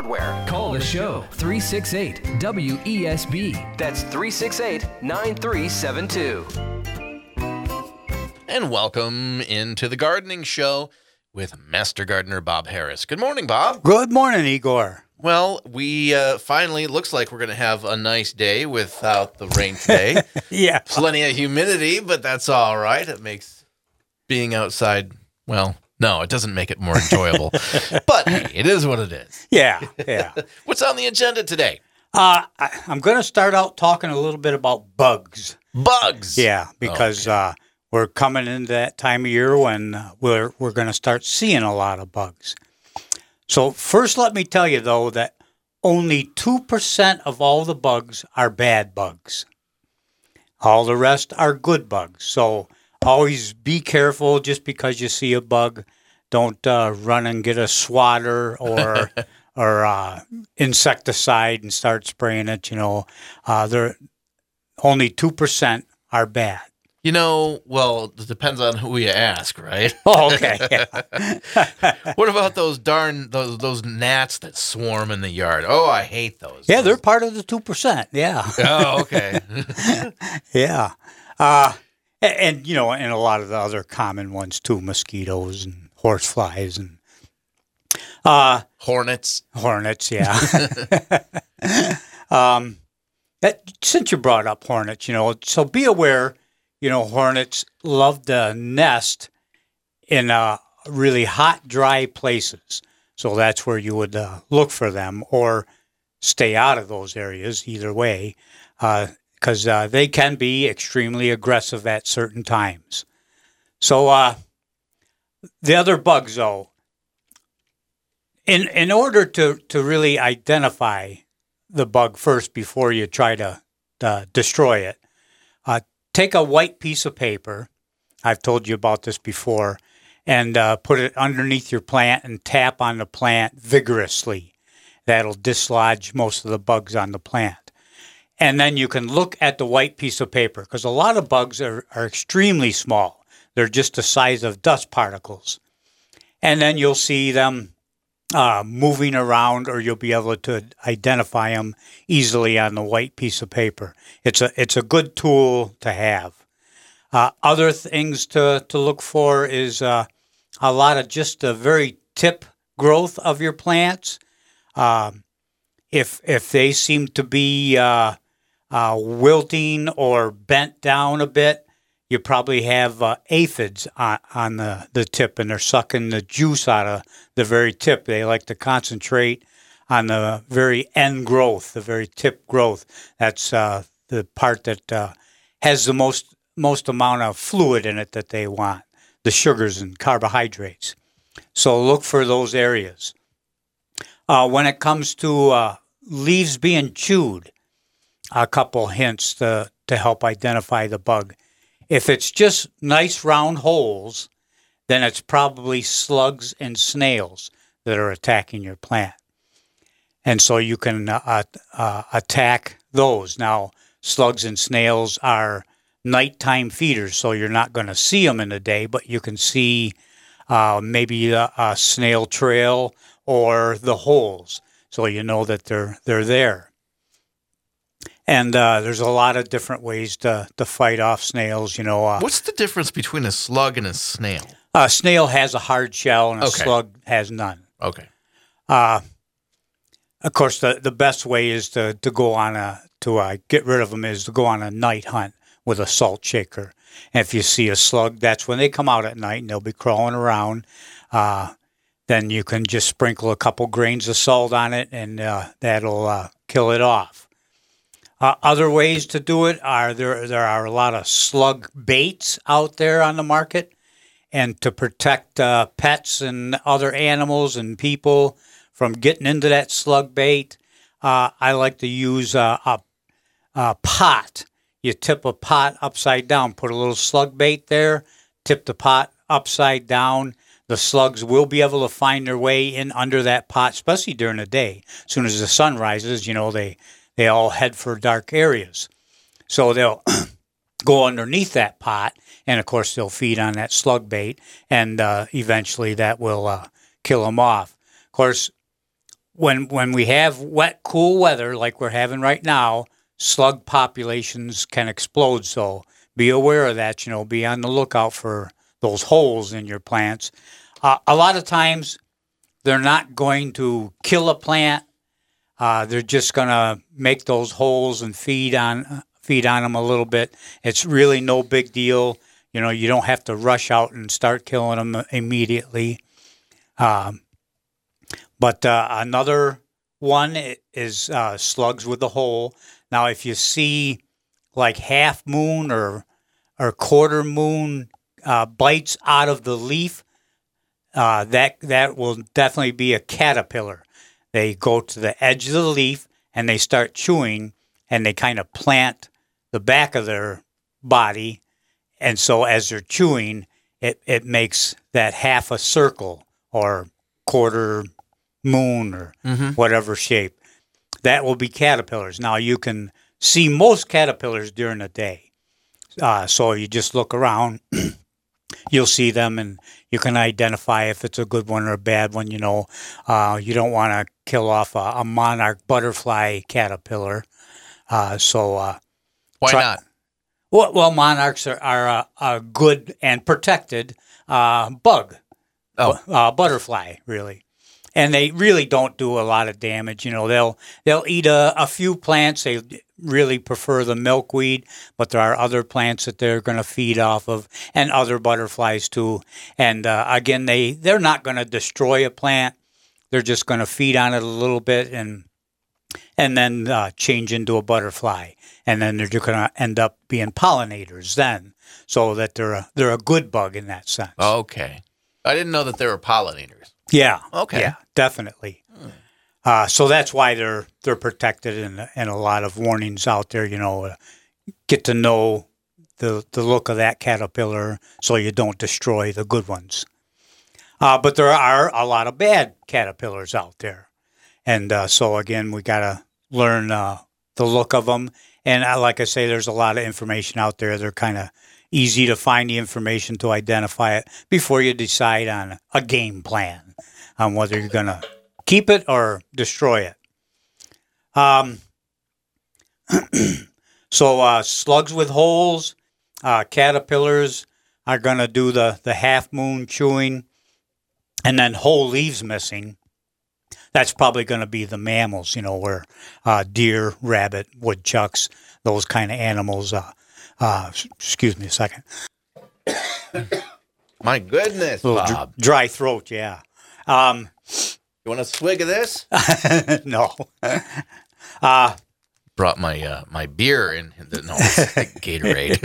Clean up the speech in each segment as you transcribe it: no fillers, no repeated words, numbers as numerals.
hardware. Call the show 368-WESB. That's 368-9372. And welcome into the Gardening Show with Master Gardener Bob Harris. Good morning, Bob. Good morning, Igor. Well, we finally, looks like we're going to have a nice day without the rain today. Yeah. Plenty of humidity, but that's all right. It makes being outside, well, no, it doesn't make it more enjoyable. But hey, it is what it is. Yeah. What's on the agenda today? I'm going to start out talking a little bit about bugs. Bugs. Yeah, because we're coming into that time of year when we're going to start seeing a lot of bugs. So first, let me tell you, though, that only 2% of all the bugs are bad bugs. All the rest are good bugs. So always be careful just because you see a bug. Don't run and get a swatter or insecticide and start spraying it. Only 2% are bad. Well, it depends on who you ask, right? Oh, okay. Yeah. What about those gnats that swarm in the yard? Oh, I hate those. Yeah, they're part of the 2%. Yeah. Oh, okay. Yeah. And a lot of the other common ones too, mosquitoes and horseflies and Hornets. Hornets, yeah. Since you brought up hornets, so be aware. Hornets love to nest in really hot, dry places. So that's where you would look for them or stay out of those areas, either way, because they can be extremely aggressive at certain times. So the other bugs, though, in order to really identify the bug first before you try to destroy it, take a white piece of paper, I've told you about this before, and put it underneath your plant and tap on the plant vigorously. That'll dislodge most of the bugs on the plant. And then you can look at the white piece of paper, because a lot of bugs are extremely small. They're just the size of dust particles. And then you'll see them moving around, or you'll be able to identify them easily on the white piece of paper. It's a good tool to have. Other things to look for is a lot of just the very tip growth of your plants. If they seem to be wilting or bent down a bit, you probably have aphids on the tip, and they're sucking the juice out of the very tip. They like to concentrate on the very end growth, the very tip growth. That's the part that has the most amount of fluid in it that they want, the sugars and carbohydrates. So look for those areas. When it comes to leaves being chewed, a couple hints to help identify the bug. If it's just nice round holes, then it's probably slugs and snails that are attacking your plant. And so you can attack those. Now, slugs and snails are nighttime feeders, so you're not going to see them in the day, but you can see maybe a snail trail or the holes, so you know that they're there. And there's a lot of different ways to fight off snails. What's the difference between a slug and a snail? A snail has a hard shell, and a slug has none. Okay. Of course, the best way is to go on to get rid of them is to go on a night hunt with a salt shaker. And if you see a slug, that's when they come out at night, and they'll be crawling around. Then you can just sprinkle a couple grains of salt on it, and that'll kill it off. Other ways to do it are there are a lot of slug baits out there on the market, and to protect pets and other animals and people from getting into that slug bait, I like to use a pot. You tip a pot upside down, put a little slug bait there, tip the pot upside down. The slugs will be able to find their way in under that pot, especially during the day. As soon as the sun rises, they all head for dark areas. So they'll go underneath that pot, and of course they'll feed on that slug bait, and eventually that will kill them off. Of course, when we have wet, cool weather like we're having right now, slug populations can explode. So be aware of that. Be on the lookout for those holes in your plants. A lot of times, they're not going to kill a plant. They're just going to make those holes and feed on them a little bit. It's really no big deal. You don't have to rush out and start killing them immediately. But another one is slugs with a hole. Now, if you see like half moon or quarter moon bites out of the leaf, that will definitely be a caterpillar. They go to the edge of the leaf and they start chewing, and they kind of plant the back of their body. And so as they're chewing, it makes that half a circle or quarter moon or whatever shape. That will be caterpillars. Now, you can see most caterpillars during the day. So you just look around, you'll see them, and you can identify if it's a good one or a bad one. You don't want to kill off a monarch butterfly caterpillar. Why not? Well, monarchs are a good and protected bug, butterfly, really. And they really don't do a lot of damage. They'll eat a few plants. They really prefer the milkweed, but there are other plants that they're going to feed off of, and other butterflies too. And again, they're not going to destroy a plant. They're just going to feed on it a little bit and then change into a butterfly. And then they're just going to end up being pollinators then, so that they're a good bug in that sense. Okay. I didn't know that they were pollinators. Yeah. Okay. Yeah, definitely. So that's why they're protected, and a lot of warnings out there. Get to know the look of that caterpillar so you don't destroy the good ones. But there are a lot of bad caterpillars out there, and so again, we got to learn the look of them. And like I say, there's a lot of information out there. They're kind of easy to find the information to identify it before you decide on a game plan on whether you're going to keep it or destroy it. So slugs with holes, caterpillars are going to do the half moon chewing, and then whole leaves missing. That's probably going to be the mammals, where deer, rabbit, woodchucks, those kind of animals. Excuse me a second. My goodness, Bob. Dry throat, yeah. You want a swig of this? No. Brought my beer in. No, it's like Gatorade.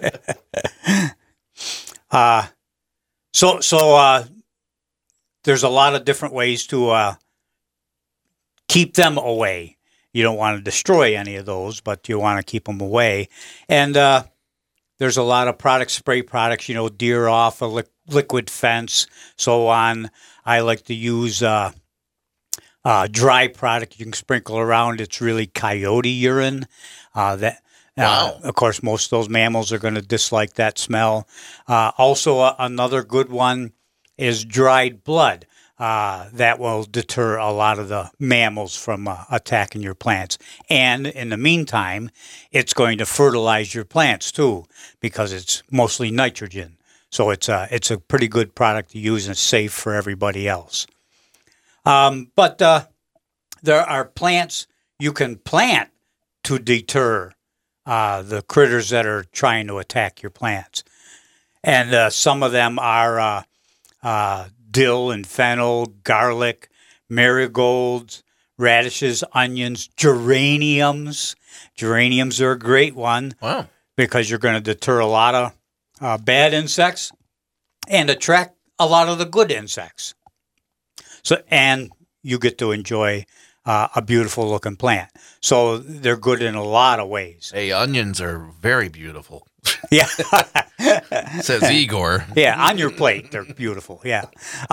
So there's a lot of different ways to keep them away. You don't want to destroy any of those, but you want to keep them away. And there's a lot of spray products, deer off, a liquid fence, so on. I like to use dry product you can sprinkle around. It's really coyote urine. Wow. Of course, most of those mammals are going to dislike that smell. Also, another good one is dried blood. That will deter a lot of the mammals from attacking your plants. And in the meantime, it's going to fertilize your plants too, because it's mostly nitrogen. So it's a pretty good product to use, and it's safe for everybody else. But there are plants you can plant to deter the critters that are trying to attack your plants. And some of them are dill and fennel, garlic, marigolds, radishes, onions, geraniums. Geraniums are a great one. Wow. Because you're going to deter a lot of bad insects and attract a lot of the good insects. And you get to enjoy a beautiful looking plant. So they're good in a lot of ways. Hey, onions are very beautiful. Yeah. Says Igor. Yeah, on your plate, they're beautiful. Yeah.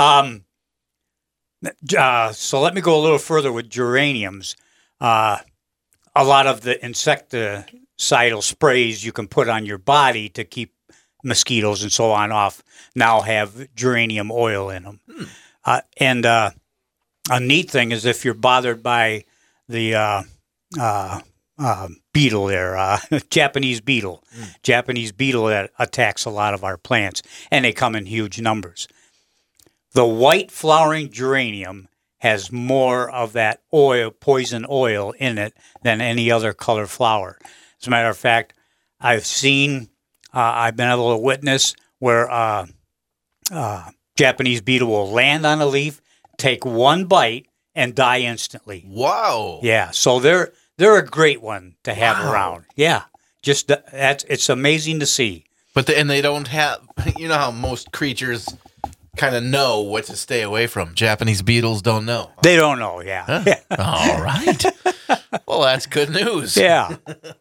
So let me go a little further with geraniums. A lot of the insecticidal sprays you can put on your body to keep mosquitoes and so on off now have geranium oil in them. And a neat thing is if you're bothered by the beetle there, Japanese beetle. Japanese beetle that attacks a lot of our plants, and they come in huge numbers. The white flowering geranium has more of that oil, poison oil in it than any other color flower. As a matter of fact, I've been able to witness where Japanese beetle will land on a leaf, take one bite, and die instantly. Wow. Yeah, so they're a great one to have around. Yeah, it's amazing to see. But they don't have, you know how most creatures kind of know what to stay away from. Japanese beetles don't know. They don't know, yeah. Huh. Yeah. All right. Well, that's good news. Yeah.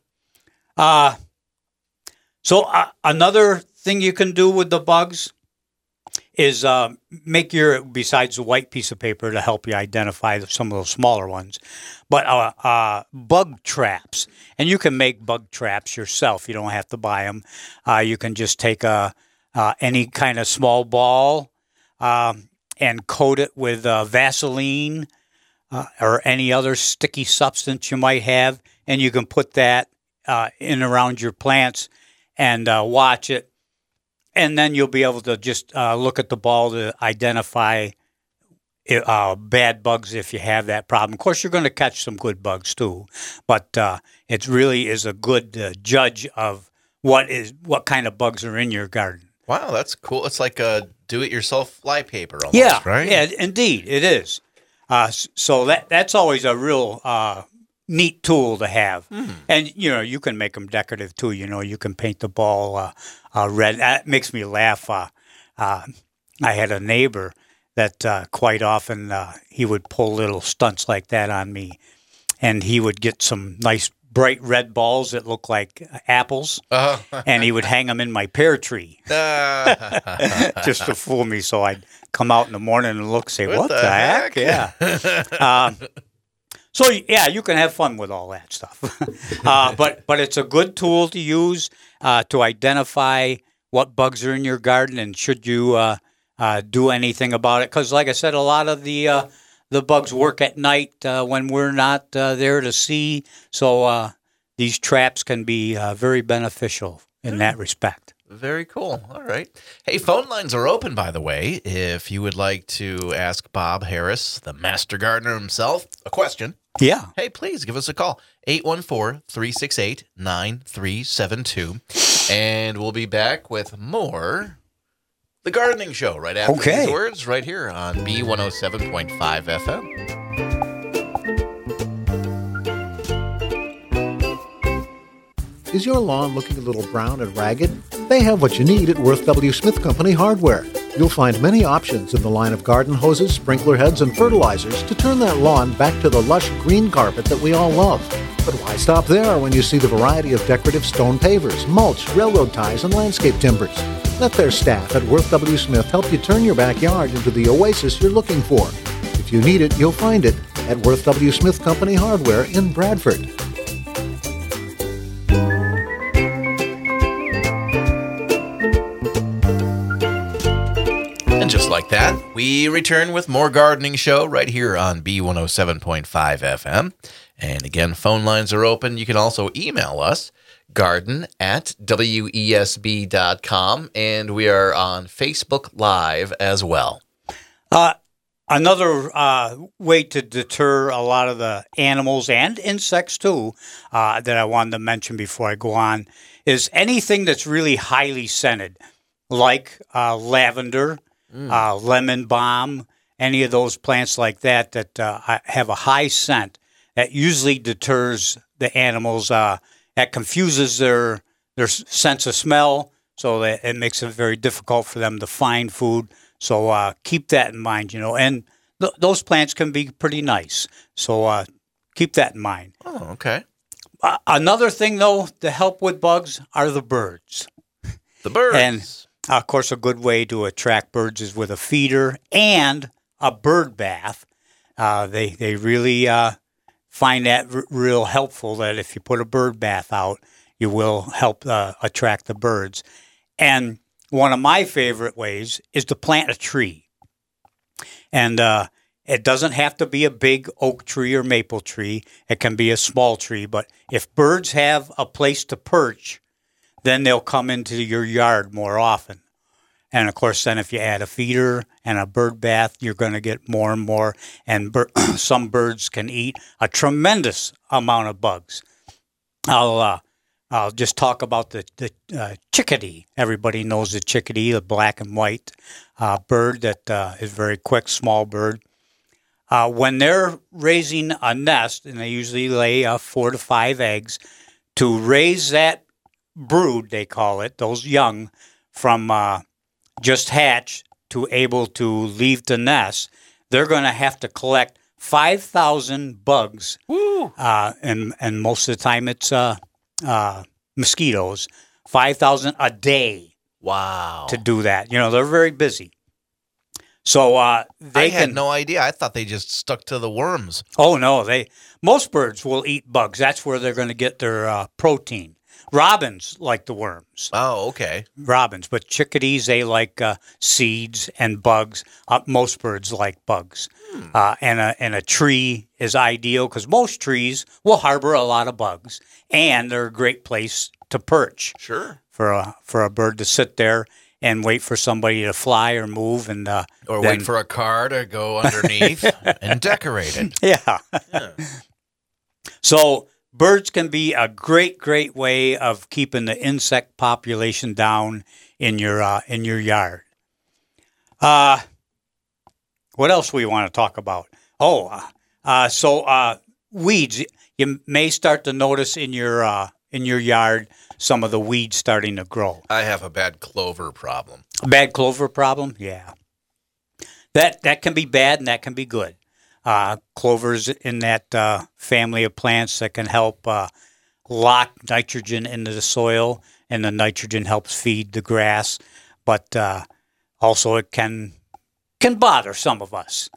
So another thing you can do with the bugs is make besides the white piece of paper to help you identify some of those smaller ones, but bug traps. And you can make bug traps yourself. You don't have to buy them. You can just take any kind of small ball and coat it with Vaseline or any other sticky substance you might have, and you can put that in around your plants and watch it. And then you'll be able to just look at the ball to identify bad bugs if you have that problem. Of course, you're going to catch some good bugs too, but it really is a good judge of what kind of bugs are in your garden. Wow, that's cool. It's like a do-it-yourself flypaper almost, Yeah, right? Yeah, indeed, it is. So that's always a real neat tool to have. And, you can make them decorative too. You can paint the ball red. That makes me laugh. I had a neighbor that quite often he would pull little stunts like that on me. And he would get some nice bright red balls that look like apples, and he would hang them in my pear tree just to fool me. So I'd come out in the morning and look, say, what the heck? Yeah. So, yeah, you can have fun with all that stuff. But it's a good tool to use to identify what bugs are in your garden and should you do anything about it. Because, like I said, a lot of the bugs work at night when we're not there to see. So these traps can be very beneficial in that respect. Very cool. All right. Hey, phone lines are open, by the way. If you would like to ask Bob Harris, the master gardener himself, a question. Yeah. Hey, please give us a call. 814-368-9372. And we'll be back with more The Gardening Show right after these words right here on B107.5 FM. Is your lawn looking a little brown and ragged? They have what you need at Worth W. Smith Company Hardware. You'll find many options in the line of garden hoses, sprinkler heads, and fertilizers to turn that lawn back to the lush green carpet that we all love. But why stop there when you see the variety of decorative stone pavers, mulch, railroad ties, and landscape timbers? Let their staff at Worth W. Smith help you turn your backyard into the oasis you're looking for. If you need it, you'll find it at Worth W. Smith Company Hardware in Bradford. And just like that, we return with more Gardening Show right here on B107.5 FM. And again, phone lines are open. You can also email us, garden@wesb.com, and we are on Facebook Live as well. Another way to deter a lot of the animals and insects too that I wanted to mention before I go on is anything that's really highly scented, like lavender, lemon balm, any of those plants like that have a high scent that usually deters the animals. That confuses their sense of smell, so that it makes it very difficult for them to find food. So keep that in mind, and those plants can be pretty nice. So keep that in mind. Oh, okay. Another thing, though, to help with bugs are the birds. The birds. And, of course, a good way to attract birds is with a feeder and a bird bath. They really find that real helpful, that if you put a bird bath out, you will help attract the birds. And one of my favorite ways is to plant a tree. And It doesn't have to be a big oak tree or maple tree. It can be a small tree. But if birds have a place to perch, then they'll come into your yard more often. And, of course, then if you add a feeder and a bird bath, you're going to get more and more. And some birds can eat a tremendous amount of bugs. I'll just talk about the chickadee. Everybody knows the chickadee, the black and white bird that is very quick, small bird. When they're raising a nest, and they usually lay 4 to 5 eggs, to raise that brood, they call it, those young, from just hatch to able to leave the nest, they're going to have to collect 5,000 bugs. Woo! And most of the time it's mosquitoes. 5,000 a day. Wow. To do that. They're very busy. So I had no idea. I thought they just stuck to the worms. Oh, no. Most birds will eat bugs. That's where they're going to get their protein. Robins like the worms. Oh, okay. Robins. But chickadees, they like seeds and bugs. Most birds like bugs. And a tree is ideal because most trees will harbor a lot of bugs. And they're a great place to perch. Sure. For a bird to sit there and wait for somebody to fly or move. Or wait for a car to go underneath and decorate it. Yeah. So birds can be a great, great way of keeping the insect population down in your yard. What else we want to talk about? So weeds. You may start to notice in your yard some of the weeds starting to grow. I have a bad clover problem. A bad clover problem? Yeah. That can be bad and that can be good. Clover's in that family of plants that can help lock nitrogen into the soil, and the nitrogen helps feed the grass. But also it can bother some of us.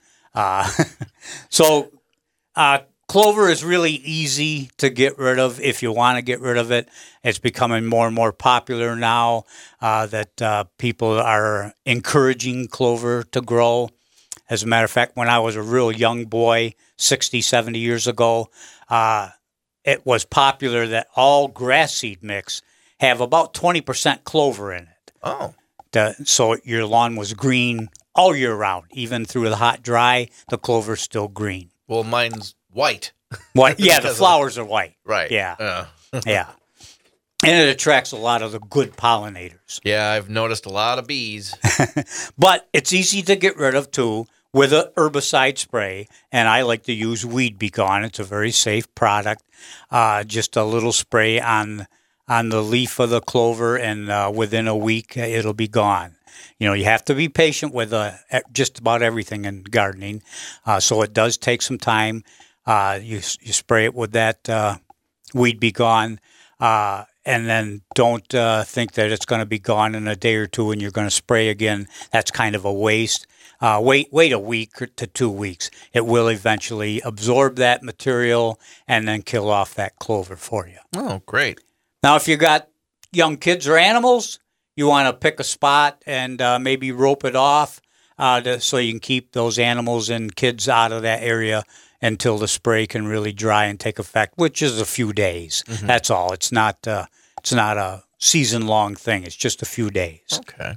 So clover is really easy to get rid of if you want to get rid of it. It's becoming more and more popular now that people are encouraging clover to grow. As a matter of fact, when I was a real young boy, 60, 70 years ago, it was popular that all grass seed mix have about 20% clover in it. Oh. So your lawn was green all year round. Even through the hot, dry, the clover's still green. Well, mine's white. White, yeah, the flowers are white. Right. Yeah. Yeah. And it attracts a lot of the good pollinators. Yeah, I've noticed a lot of bees. But it's easy to get rid of, too, with a herbicide spray. And I like to use Weed Be Gone. It's a very safe product. Just a little spray on the leaf of the clover, and within a week, it'll be gone. You have to be patient with just about everything in gardening. So it does take some time. You spray it with that Weed Be Gone, and then don't think that it's going to be gone in a day or two and you're going to spray again. That's kind of a waste. Wait a week to 2 weeks. It will eventually absorb that material and then kill off that clover for you. Oh, great. Now, if you got young kids or animals, you want to pick a spot and maybe rope it off so you can keep those animals and kids out of that area until the spray can really dry and take effect, which is a few days. Mm-hmm. That's all. It's not a season-long thing. It's just a few days. Okay.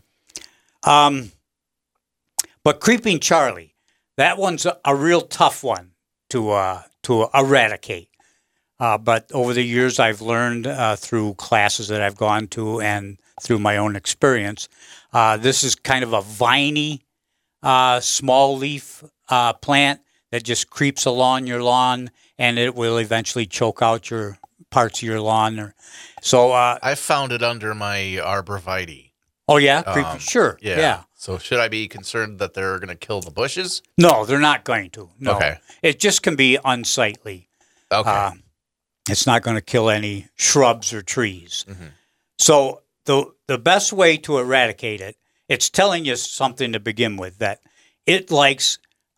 But Creeping Charlie, that one's a real tough one to eradicate. But over the years, I've learned through classes that I've gone to and through my own experience, this is kind of a viney, small leaf plant that just creeps along your lawn, and it will eventually choke out your parts of your lawn. So I found it under my arborvitae. Oh yeah, sure. Yeah. So should I be concerned that they're going to kill the bushes? No, they're not going to. No. Okay. It just can be unsightly. Okay. It's not going to kill any shrubs or trees. Mm-hmm. So the best way to eradicate it, it's telling you something to begin with, that it likes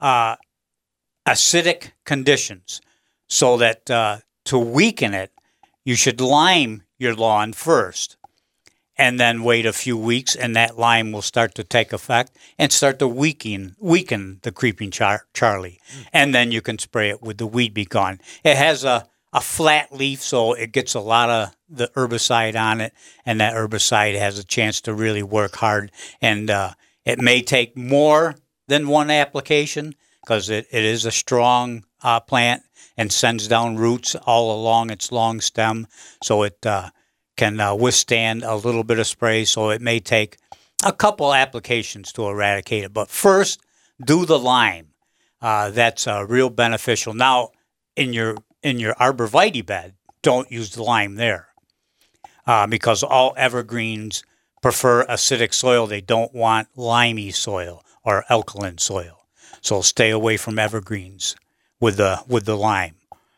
acidic conditions, so that to weaken it, you should lime your lawn first. and then wait a few weeks, and that lime will start to take effect and start to weaken the creeping Charlie. And then you can spray it with the Weed Be Gone. It has a flat leaf, so it gets a lot of the herbicide on it, and that herbicide has a chance to really work hard. And it may take more than one application because it is a strong plant and sends down roots all along its long stem, so it can withstand a little bit of spray. So it may take a couple applications to eradicate it. But first, do the lime. That's real beneficial. Now, in your arborvitae bed, don't use the lime there because all evergreens prefer acidic soil. They don't want limey soil or alkaline soil. So stay away from evergreens with the lime.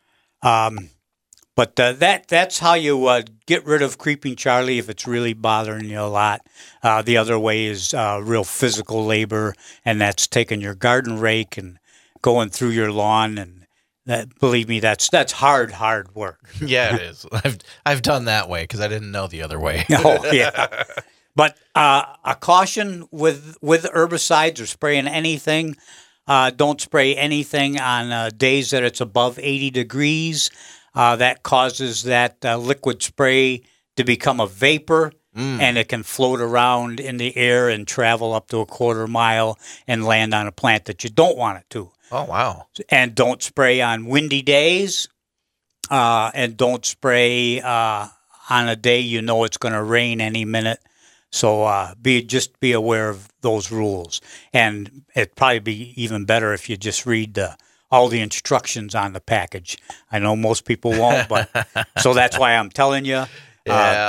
But that's how you get rid of creeping Charlie if it's really bothering you a lot. The other way is real physical labor, and that's taking your garden rake and going through your lawn. And believe me, that's hard work. Yeah, it is. I've done that way because I didn't know the other way. Oh, yeah. But a caution with herbicides or spraying anything. Don't spray anything on days that it's above 80 degrees. That causes that liquid spray to become a vapor, and it can float around in the air and travel up to a quarter mile and land on a plant that you don't want it to. Oh, wow. And don't spray on windy days, and don't spray on a day you know it's going to rain any minute. So just be aware of those rules. And it'd probably be even better if you just read all the instructions on the package. I know most people won't, but so that's why I'm telling you. Yeah.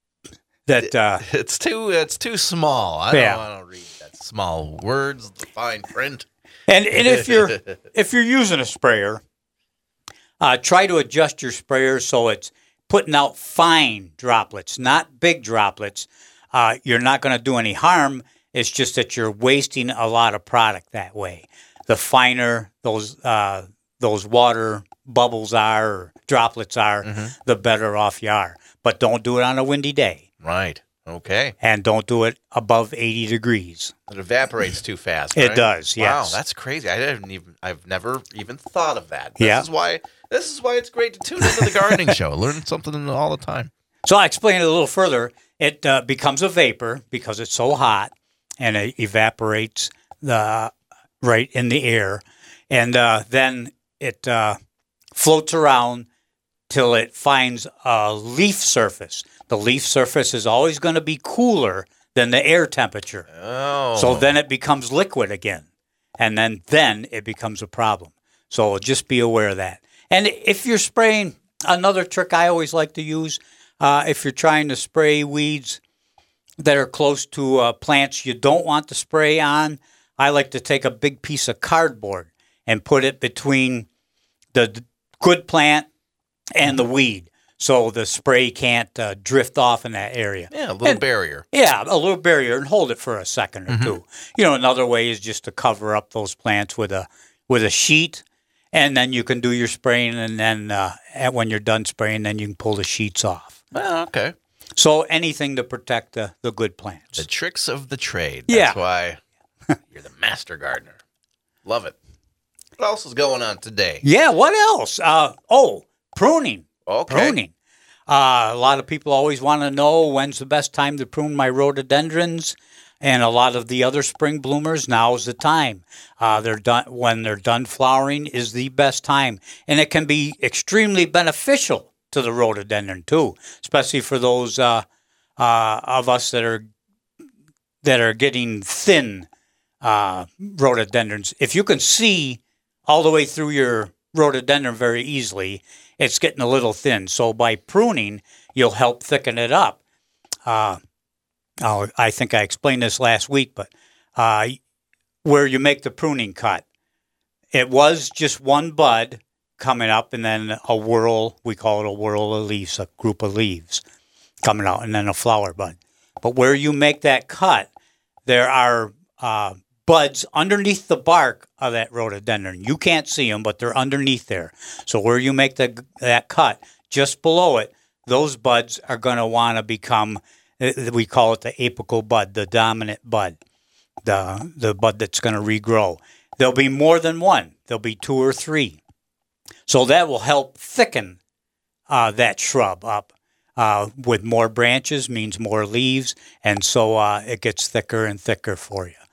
That it's too small. I don't want to read that small words, the fine print. And if you're using a sprayer, try to adjust your sprayer so it's putting out fine droplets, not big droplets. You're not going to do any harm. It's just that you're wasting a lot of product that way. The finer those water bubbles are or droplets are, the better off you are. But don't do it on a windy day. Right. Okay. And don't do it above 80 degrees. It evaporates too fast. Right? It does. Yes. Wow, that's crazy. I've never even thought of that. Yeah. This is why it's great to tune into the gardening show. Learn something all the time. So I'll explain it a little further. It becomes a vapor because it's so hot, and it evaporates right in the air, and then it floats around till it finds a leaf surface. The leaf surface is always going to be cooler than the air temperature. Oh. So then it becomes liquid again, and then it becomes a problem. So just be aware of that. And if you're spraying, another trick I always like to use, if you're trying to spray weeds that are close to plants you don't want to spray on, I like to take a big piece of cardboard and put it between the good plant and the weed so the spray can't drift off in that area. Yeah, a little barrier. Yeah, a little barrier, and hold it for a second or two. Another way is just to cover up those plants with a sheet, and then you can do your spraying, and then when you're done spraying, then you can pull the sheets off. Oh, okay. So anything to protect the good plants. The tricks of the trade. Yeah. That's why you're the master gardener. Love it. What else is going on today? Yeah, what else? Pruning. Okay. Pruning. A lot of people always want to know when's the best time to prune my rhododendrons, and a lot of the other spring bloomers. Now is the time. When they're done flowering is the best time, and it can be extremely beneficial to the rhododendron too, especially for those of us that are getting thin rhododendrons. If you can see all the way through your rhododendron very easily, it's getting a little thin. So by pruning, you'll help thicken it up. I think I explained this last week, but where you make the pruning cut, it was just one bud coming up and then a whorl, we call it a whorl of leaves, a group of leaves coming out, and then a flower bud. But where you make that cut, there are buds underneath the bark of that rhododendron. You can't see them, but they're underneath there. So where you make that cut, just below it, those buds are going to want to become We call it the apical bud, the dominant bud, the bud that's going to regrow. There'll be more than one. There'll be 2 or 3. So that will help thicken that shrub up. With more branches means more leaves, and so it gets thicker and thicker for you.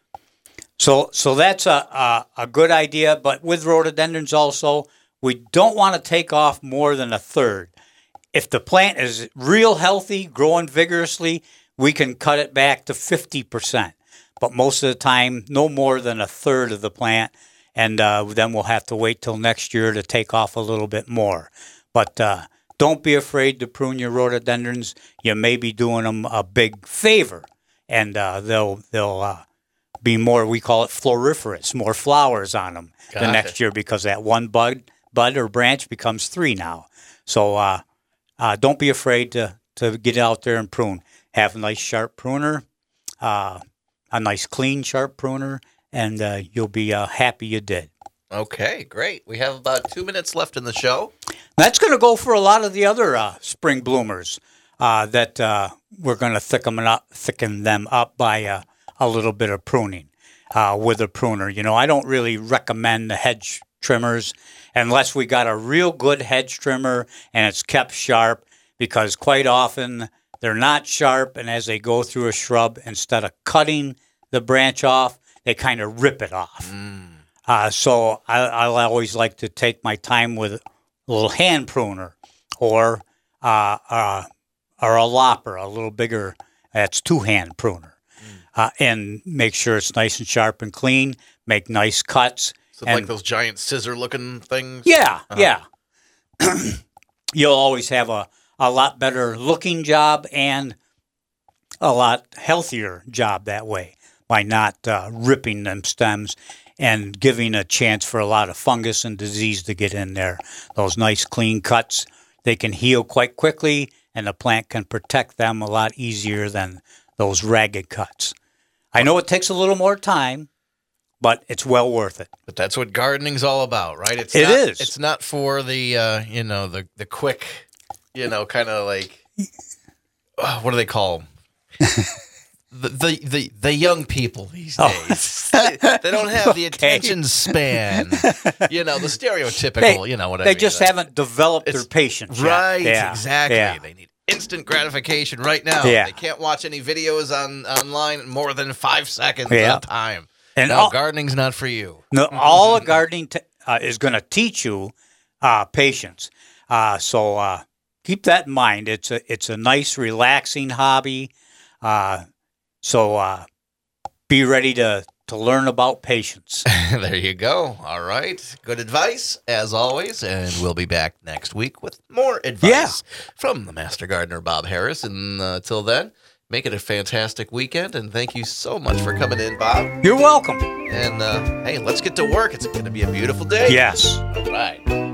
So that's a good idea. But with rhododendrons also, we don't want to take off more than a third. If the plant is real healthy, growing vigorously, we can cut it back to 50%. But most of the time, no more than a third of the plant, and then we'll have to wait till next year to take off a little bit more. But don't be afraid to prune your rhododendrons. You may be doing them a big favor, and they'll be more, we call it floriferous, more flowers on them the next year, because that one bud or branch becomes 3 now. So don't be afraid to get out there and prune. Have a nice sharp pruner, a nice clean sharp pruner, and you'll be happy you did. Okay, great. We have about 2 minutes left in the show. That's going to go for a lot of the other spring bloomers that we're going to thicken them up by a little bit of pruning with a pruner. You know, I don't really recommend the hedge trimmers unless we got a real good hedge trimmer and it's kept sharp, because quite often they're not sharp, and as they go through a shrub, instead of cutting the branch off, they kind of rip it off. So I always like to take my time with a little hand pruner or a lopper, a little bigger, that's 2-hand pruner, and make sure it's nice and sharp and clean, make nice cuts. So like those giant scissor-looking things? Yeah, yeah. You'll always have a lot better looking job and a lot healthier job that way by not ripping them stems and giving a chance for a lot of fungus and disease to get in there. Those nice clean cuts, they can heal quite quickly, and the plant can protect them a lot easier than those ragged cuts. I know it takes a little more time, but it's well worth it. But that's what gardening's all about, right? It is. It's not for the the quick, kind of like what do they call them? The young people these days. They don't have the attention span. The stereotypical, whatever. They just haven't developed their patience yet. Right, yeah. exactly. Yeah. They need instant gratification right now. Yeah. They can't watch any videos online more than 5 seconds Yeah. at a time. And no, gardening's not for you. No, all gardening is going to teach you patience. So keep that in mind. It's a nice, relaxing hobby. So be ready to learn about patience. There you go. All right. Good advice, as always. And we'll be back next week with more advice from the Master Gardener, Bob Harris. And till then, make it a fantastic weekend. And thank you so much for coming in, Bob. You're welcome. And hey, let's get to work. It's going to be a beautiful day. Yes. All right.